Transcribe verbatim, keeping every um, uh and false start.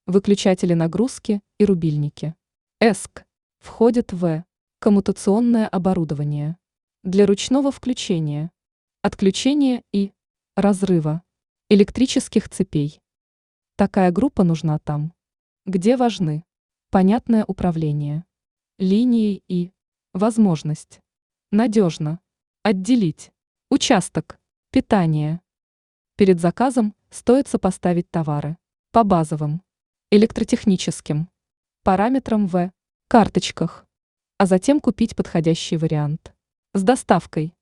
выключатели нагрузки и рубильники. эск входит в коммутационное оборудование для ручного включения, отключения и разрыва электрических цепей. Такая группа нужна там, где важны понятное управление линией и возможность надежно отделить участок питания. Перед заказом стоит сопоставить товары по базовым электротехническим параметрам в карточках, а затем купить подходящий вариант с доставкой.